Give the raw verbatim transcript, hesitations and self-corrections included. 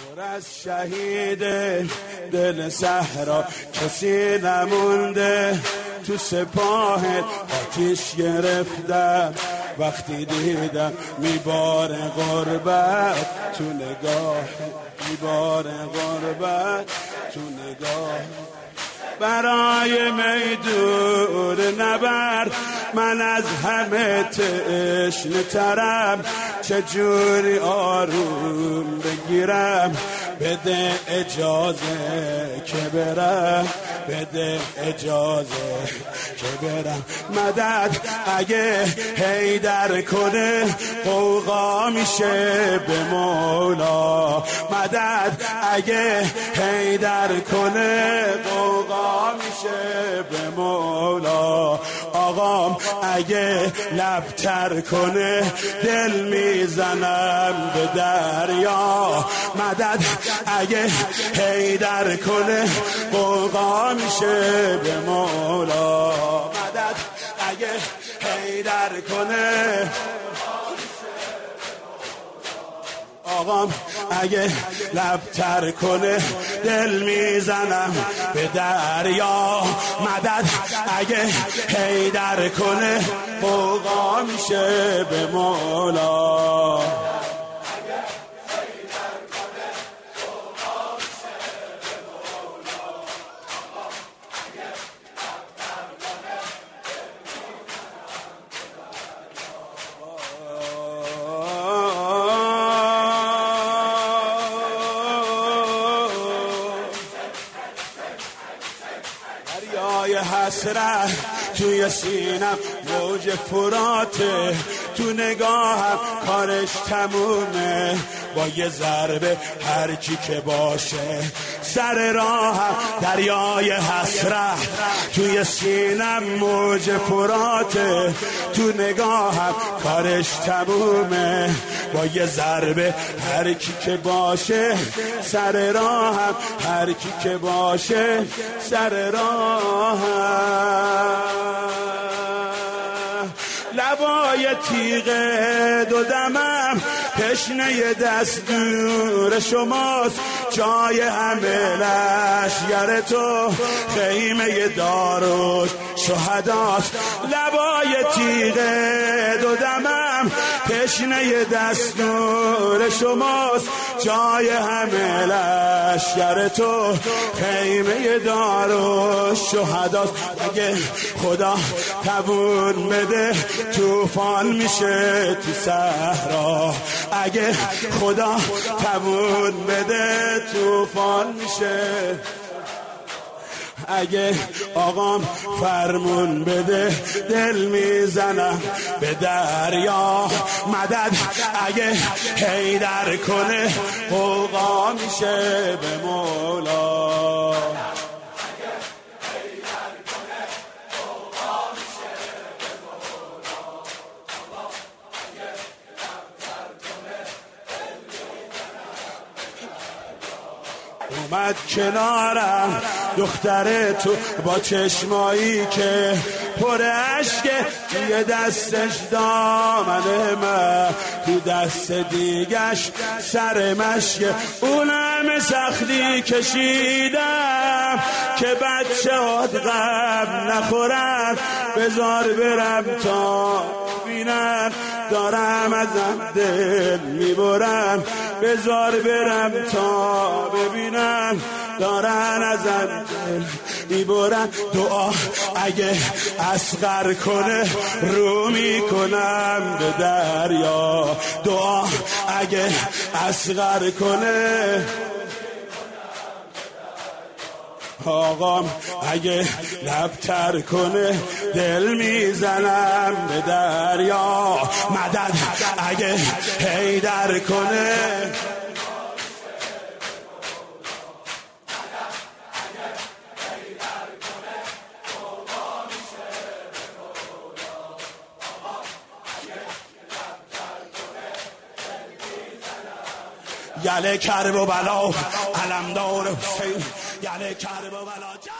پر از شهید دل صحرا کسی نمونده، تو سپاه آتیش گرفتم وقتی دیدم میباره غربت تو نگاه، میباره غربت تو نگاه. برای میدون نبر من از همه تشنه ترم، چجوری آروم بگیرم؟ بده اجازه که برم، بده اجازه که برم. مدد اگه حیدر کنه قوقا میشه به مولا، مدد اگه حیدر کنه قوقا میشه به مولا. آقام اگه لبتر کنه دل میزنم به دریا، مدد اگه حیدر کنه قوقا میشه به مولا، مدد اگه حیدر کنه. آقام اگه لبتر کنه دل میزنم به دریا، مدد اگه حیدر کنه قوقا میشه به مولا. دریای حسرت توی سینم موج فراته، تو نگاهم کارش تمومه، با یه ضربه هر کی که باشه سر راهم. دریای حسرت توی سینم موج فراته، تو نگاهم کارش تمومه، با یه ضربه هر کی که باشه سر راهم، هر کی که باشه سر راهم. لبای تیغ دو دمم تشنه دستور شماست، جای همه لشگر تو خیمه داروش شهداست. لبای تیغ دو دمم تشنه دستور شماست، جای همه لشگر تو خیمه داروش شهداست. اگه خدا توون بده طوفان میشه تو صحرا، اگه خدا توون بده طوفان میشه. اگه آقام فرمون بده دل میزنم به دریا، مدد اگه حیدر کنه قوقا میشه به مولا. اومد کنارم دختر تو با چشمایی که پر عشقه، توی دستش دامن من، تو دست دیگش سر مشکه. اونم سختی کشیدم که بچه هات غم نخورم، بذار برم تا بینم دارم ازم دل میبرم، بذار برم تا ببینم دارن ازم دل میبرن. دعا اگه اصغر کنه رو میکنم به دریا، دعا اگه اصغر کنه. آقام اگه لبتر کنه دل میزنم به دریا، مدد اگه حیدر کنه. یله کرب و بلا علمدار حسین، یله کرب و بلا.